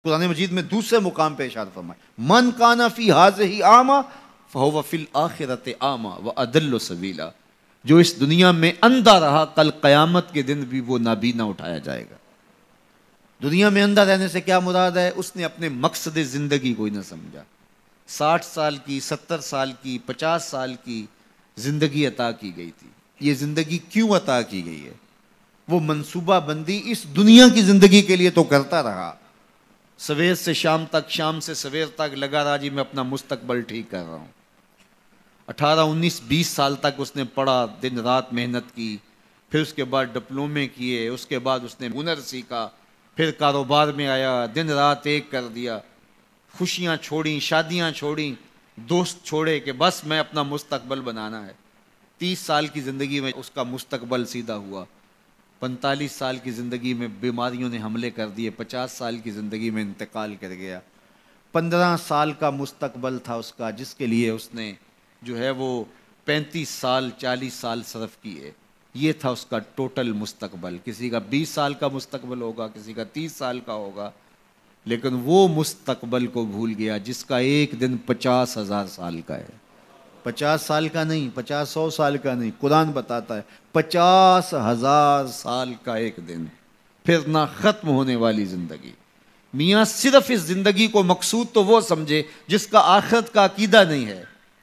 قرآن مجید میں دوسرے مقام پہ ارشاد فرمائے من کان فی ھذہ اعمی فہو فی الآخرۃ اعمی واضل سبیلا، جو اس دنیا میں اندھا رہا کل قیامت کے دن بھی وہ نابینا اٹھایا جائے گا۔ دنیا میں اندھا رہنے سے کیا مراد ہے؟ اس نے اپنے مقصد زندگی کو ہی نہ سمجھا۔ 60 سال کی، 70 سال کی، 50 سال کی زندگی عطا کی گئی تھی۔ یہ زندگی کیوں عطا کی گئی ہے؟ وہ منصوبہ بندی اس دنیا کی زندگی کے لیے تو کرتا رہا، سویر سے شام تک، شام سے سویر تک لگا رہا جی میں اپنا مستقبل ٹھیک کر رہا ہوں۔ 18 19 20 سال تک اس نے پڑھا، دن رات محنت کی، پھر اس کے بعد ڈپلومے کیے، اس کے بعد اس نے ہنر سیکھا، پھر کاروبار میں آیا، دن رات ایک کر دیا، خوشیاں چھوڑیں، شادیاں چھوڑیں، دوست چھوڑے کہ بس میں اپنا مستقبل بنانا ہے۔ 30 سال کی زندگی میں اس کا مستقبل سیدھا ہوا، 45 سال کی زندگی میں بیماریوں نے حملے کر دیے، 50 سال کی زندگی میں انتقال کر گیا۔ 15 سال کا مستقبل تھا اس کا، جس کے لیے اس نے جو ہے وہ 35 سال 40 سال صرف کیے۔ یہ تھا اس کا ٹوٹل مستقبل۔ کسی کا 20 سال کا مستقبل ہوگا، کسی کا 30 سال کا ہوگا، لیکن وہ مستقبل کو بھول گیا جس کا ایک دن 50,000 سال کا ہے۔ 50 سال کا نہیں، 50 سال کا نہیں، قرآن بتاتا ہے 50,000 سال کا ایک دن، پھر نہ ختم ہونے والی زندگی۔ میاں صرف اس زندگی کو مقصود تو وہ سمجھے جس کا آخرت کا عقیدہ نہیں ہے،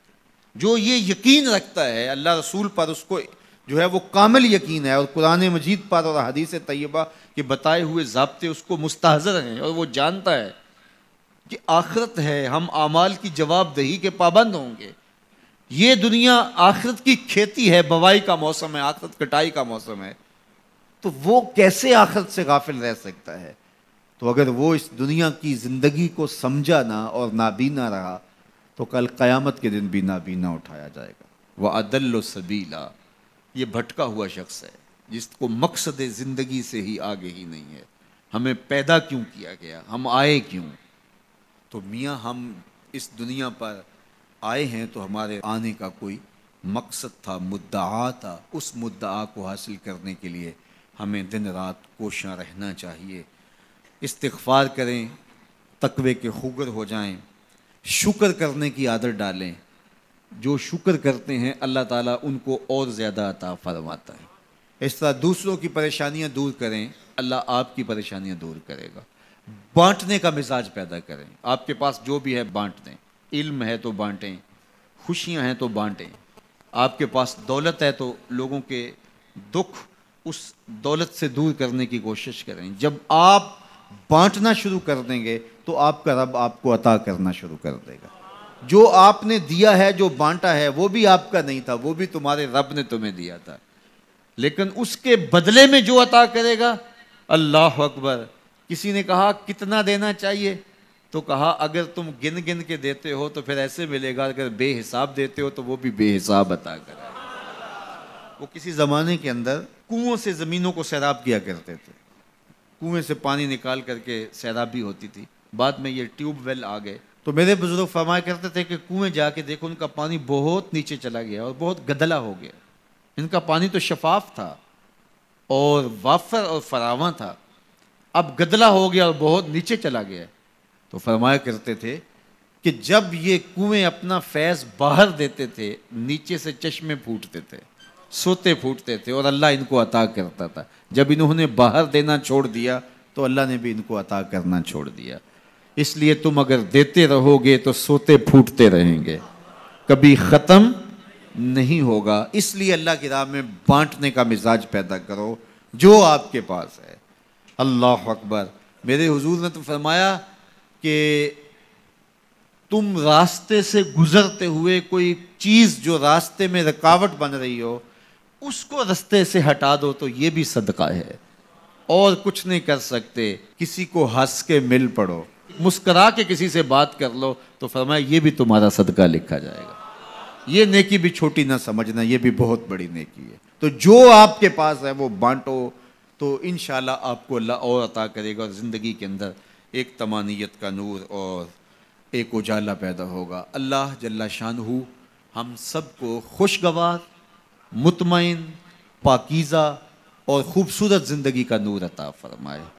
جو یہ یقین رکھتا ہے اللہ رسول پر، اس کو جو ہے وہ کامل یقین ہے، اور قرآن مجید پر اور حدیث طیبہ کے بتائے ہوئے ضابطے اس کو مستحضر ہیں، اور وہ جانتا ہے کہ آخرت ہے، ہم اعمال کی جواب دہی کے پابند ہوں گے۔ یہ دنیا آخرت کی کھیتی ہے، بوائی کا موسم ہے، آخرت کٹائی کا موسم ہے، تو وہ کیسے آخرت سے غافل رہ سکتا ہے؟ تو اگر وہ اس دنیا کی زندگی کو سمجھا نہ اور نابینا رہا تو کل قیامت کے دن بھی نابینا اٹھایا جائے گا۔ وَأَضَلُّ سَبِيلًا، یہ بھٹکا ہوا شخص ہے جس کو مقصد زندگی سے ہی آگے ہی نہیں ہے۔ ہمیں پیدا کیوں کیا گیا؟ ہم آئے کیوں؟ تو میاں ہم اس دنیا پر آئے ہیں تو ہمارے آنے کا کوئی مقصد تھا، مدعا تھا۔ اس مدعا کو حاصل کرنے کے لیے ہمیں دن رات کوشاں رہنا چاہیے، استغفار کریں، تقوی کے خوگر ہو جائیں، شکر کرنے کی عادت ڈالیں۔ جو شکر کرتے ہیں اللہ تعالیٰ ان کو اور زیادہ عطا فرماتا ہے۔ اس طرح دوسروں کی پریشانیاں دور کریں، اللہ آپ کی پریشانیاں دور کرے گا۔ بانٹنے کا مزاج پیدا کریں، آپ کے پاس جو بھی ہے بانٹ دیں، علم ہے تو بانٹیں، خوشیاں ہیں تو بانٹیں، آپ کے پاس دولت ہے تو لوگوں کے دکھ اس دولت سے دور کرنے کی کوشش کریں۔ جب آپ بانٹنا شروع کر دیں گے تو آپ کا رب آپ کو عطا کرنا شروع کر دے گا۔ جو آپ نے دیا ہے، جو بانٹا ہے، وہ بھی آپ کا نہیں تھا، وہ بھی تمہارے رب نے تمہیں دیا تھا، لیکن اس کے بدلے میں جو عطا کرے گا، اللہ اکبر۔ کسی نے کہا کتنا دینا چاہیے؟ تو کہا اگر تم گن گن کے دیتے ہو تو پھر ایسے ملے گا، اگر بے حساب دیتے ہو تو وہ بھی بے حساب عطا کرے گا۔ وہ کسی زمانے کے اندر کنووں سے زمینوں کو سیراب کیا کرتے تھے، کنویں سے پانی نکال کر کے سیرابی ہوتی تھی۔ بعد میں یہ ٹیوب ویل آ گئے تو میرے بزرگ فرمایا کرتے تھے کہ کنویں جا کے دیکھو، ان کا پانی بہت نیچے چلا گیا اور بہت گدلا ہو گیا۔ ان کا پانی تو شفاف تھا اور وافر اور فراواں تھا، اب گدلا ہو گیا اور بہت نیچے چلا گیا۔ تو فرمایا کرتے تھے کہ جب یہ کنویں اپنا فیض باہر دیتے تھے، نیچے سے چشمے پھوٹتے تھے، سوتے پھوٹتے تھے، اور اللہ ان کو عطا کرتا تھا۔ جب انہوں نے باہر دینا چھوڑ دیا تو اللہ نے بھی ان کو عطا کرنا چھوڑ دیا۔ اس لیے تم اگر دیتے رہو گے تو سوتے پھوٹتے رہیں گے، کبھی ختم نہیں ہوگا۔ اس لیے اللہ کی راہ میں بانٹنے کا مزاج پیدا کرو جو آپ کے پاس ہے۔ اللہ اکبر۔ میرے حضور نے تو فرمایا کہ تم راستے سے گزرتے ہوئے کوئی چیز جو راستے میں رکاوٹ بن رہی ہو، اس کو راستے سے ہٹا دو تو یہ بھی صدقہ ہے، اور کچھ نہیں کر سکتے۔ کسی کو ہنس کے مل پڑو، مسکرا کے کسی سے بات کر لو تو فرمایا یہ بھی تمہارا صدقہ لکھا جائے گا۔ یہ نیکی بھی چھوٹی نہ سمجھنا، یہ بھی بہت بڑی نیکی ہے۔ تو جو آپ کے پاس ہے وہ بانٹو تو انشاءاللہ آپ کو اللہ اور عطا کرے گا، اور زندگی کے اندر ایک طمانیت کا نور اور ایک اجالا پیدا ہوگا۔ اللہ جل شانہ ہم سب کو خوشگوار، مطمئن، پاکیزہ اور خوبصورت زندگی کا نور عطا فرمائے۔